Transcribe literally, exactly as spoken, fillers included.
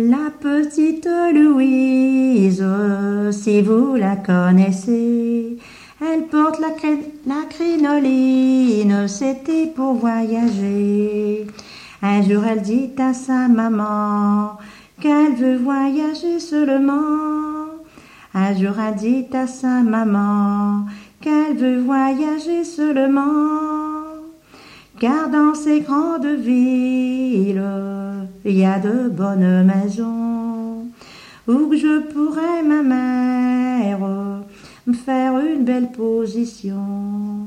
La petite Louise, si vous la connaissez, elle porte la, cré- la crinoline, c'était pour voyager. Un jour elle dit à sa maman qu'elle veut voyager seulement. Un jour elle dit à sa maman qu'elle veut voyager seulement. Car dans ces grandes villes, il y a de bonnes maisons où je pourrais, ma mère, me faire une belle position.